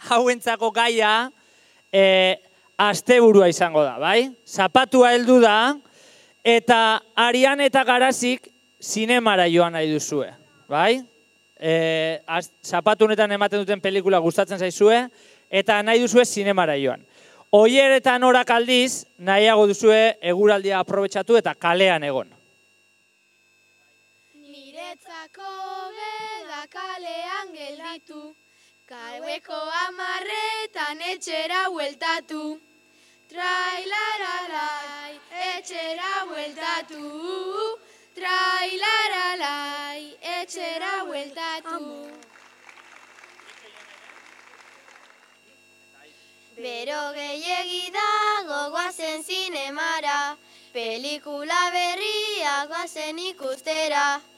hauentzako gaia asteburua izango da, bai? Zapatua heldu da, eta Arian eta Garazik zinemara joan nahi duzue, bai? Zapatu honetan ematen duten pelikula gustatzen zaizue, eta nahi duzue zinemara joan. Oier eta Norak aldiz, nahiago duzue eguraldia aprobetxatu eta kalean egon. Niretzako beda kalean gelditu, gaueko 10 etxera bueltatu. Trailaralai, etxera bueltatu. Trailaralai, etxera bueltatu. Bero gehiegi dago goazen zinemara, pelikula berria goazen ikustera.